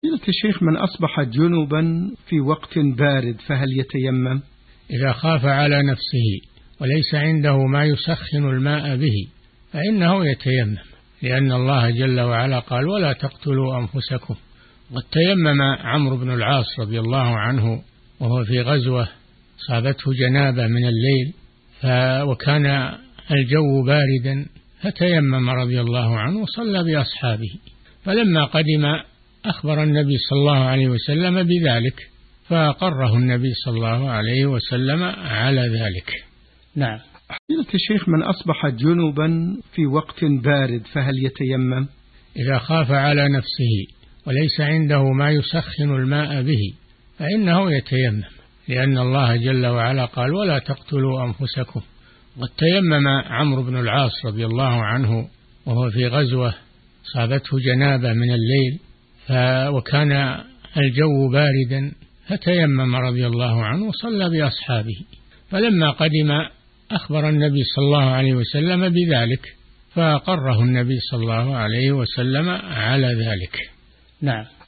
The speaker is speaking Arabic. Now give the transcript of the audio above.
قلت الشيخ من أصبح جنبا في وقت بارد فهل يتيمم؟ إذا خاف على نفسه وليس عنده ما يسخن الماء به فإنه يتيمم، لأن الله جل وعلا قال ولا تقتلوا أنفسكم. وتيمم عمرو بن العاص رضي الله عنه وهو في غزوة صابته جنابة من الليل وكان الجو باردا فتيمم رضي الله عنه وصلى بأصحابه، فلما قدم أخبر النبي صلى الله عليه وسلم بذلك فأقره النبي صلى الله عليه وسلم على ذلك. نعم. قلت الشيخ من أصبح جنبا في وقت بارد فهل يتيمم؟ إذا خاف على نفسه وليس عنده ما يسخن الماء به فإنه يتيمم، لأن الله جل وعلا قال ولا تقتلوا أنفسكم. وتيمم عمرو بن العاص رضي الله عنه وهو في غزوة صابته جنابة من الليل وكان الجو باردا فتيمم رضي الله عنه وصلى بأصحابه، فلما قدم أخبر النبي صلى الله عليه وسلم بذلك فأقره النبي صلى الله عليه وسلم على ذلك. نعم.